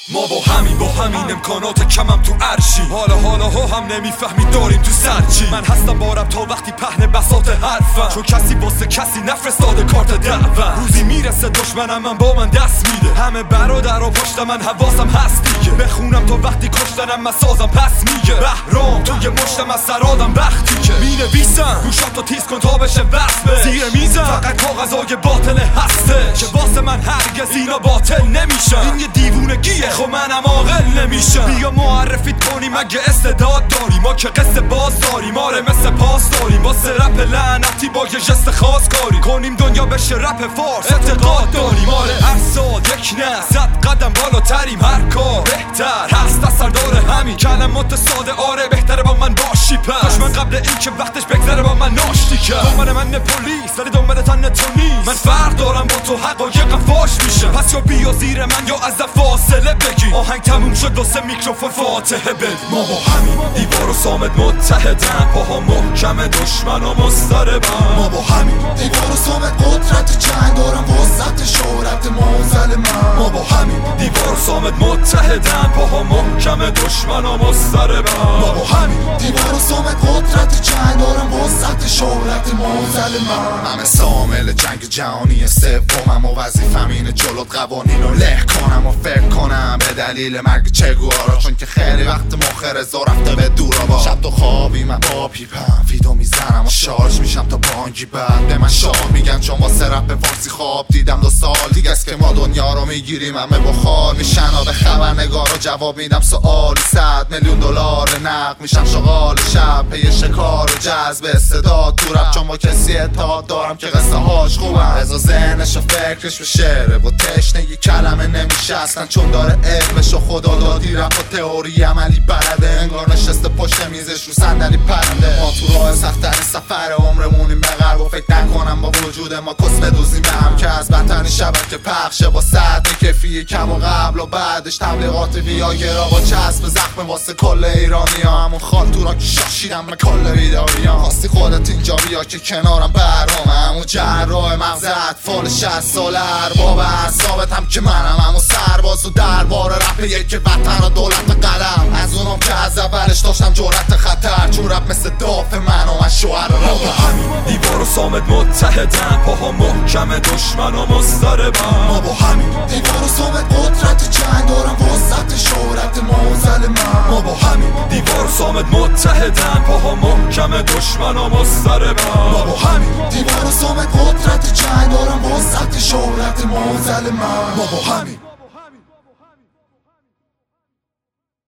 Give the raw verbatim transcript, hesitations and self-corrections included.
ما با همین با همین امکانات کمم تو عرشی، حالا حالا ها هم نمیفهمی داریم تو سرچی. من هستم بارم تا وقتی پهن بساط حرفم، چون کسی واسه کسی نفرستاده کارت دعوت. روزی میرسه دشمنم من با من دست میده، همه برادر و پشت من حواسم هست دیگه. بخونم تا وقتی کشتنم من سازم پس میگه بهرام توی مشتم از سرادم وقتی که مینویسم گوشاتو تیز کن تا بشه وصفه زیر میزم. فقط کاغذای باطل هسته که واسه من هرگز اینا باطل نمیشن. این یه دیوونگیه خب منم عاقل نمیشم. بیا معرفیت کنیم اگه استعداد داری، ما که قصه باز داریم آره مثل پاس داریم. واسه رپ لعنتی با یه جست خاص کاری کنیم دنیا بشه رپ فارس اعتقاد داریم. آره هر سال یک نه صد قدم بالاتریم، هر کار بهتر هست از سردار همین کلمات ساده. آره بهتره با من باشی پس دشمن قبل این که وقتش بگذره با من ناشتی کرد. دنبال من پلیس ولی دنبال تن تو نیست. من فرق دارم با تو حقایقم فاش میشه، پس یا بیا زیر من یا از فاصله بگی. آهنگ تموم شد واسه میکروفون فاتحه بد. ما با همین دیوار و صامت متحدن، پاها محکم دشمن و مضطربن. ما با همین دیوار و صامت قدرت جنگ دارم وسط شهرت موزل من. ما با همین دیوار و صامت متحدن، پاها محکم دشمن و مضطربن. ما با همین دیوار و صامت قدرت جنگ دارم وسط شهرت موزل من. همه سامل جنگ جهانی سومم و وظیفم اینه جلوت قوانین رو له کنم و فکر کنم به دلیل مرگ چگوارا، چون که خیلی وقت مخ رضا رفته به دورا. با شب تو خوابی من با پیپم ویدو میزنم و شارژ میشم تا بانگی بعد به من شاه میگن، چون واسه رپ فارسی خواب دیدم. دو سال دیگه است که ما دنیا رو میگیریم، همه بخار میشن و به خبرنگار رو جواب میدم سوالی. صد میلیون دلار نقد میشم شغال شب پی شکار و جذب استعداد تو رپ، چون با کسی اتحاد دارم که قصه هاش خوبم. رضا ذهنش و فکرش به شعره و تشنگی کلمه نمیشه اصلا، چون داره علمش و خدا دادی رپ و تئوری عملی بلده. انگار نشسته پشت میزش رو صندلی پرنده. ما تو راه سخت‌ترین سفر عمرمونیم به غرب و فکر نکنم با وجود ما کس بدوزیم به هم، که از بدترین شبکه پخشه با سطح کیفی کم و قبل و بعدش تبلیغات ویاگرا با چسب زخم واسه کل ایرانی ها. همون خال تو را که شاشیدم به کل ویدئویی ها. خواستی خودت اینجا بیا که کنارم برامه، همون جراح مغز اطفال شصت ساله ارباب اعصابت هم که منم، همون سرباز و دربار رپ یک وطن و دولت قلم. از اونم که از اولش داشتم جرأت خطر، چون رپ مثل دافع من و من شوهر ما با همین دیوار و صامت متحدن، پاها محکم دشمن و مضطربن. ما با همین دیوار و صامت قدرت جنگ دارم وسط شهرت موزل من. ما با همین دیوار و صامت متحدن، پاها محکم دشمن و مضطربن. ما با همین دیوار و صامت قدرت جنگ دارم وسط شهرت موزل من. ما با همین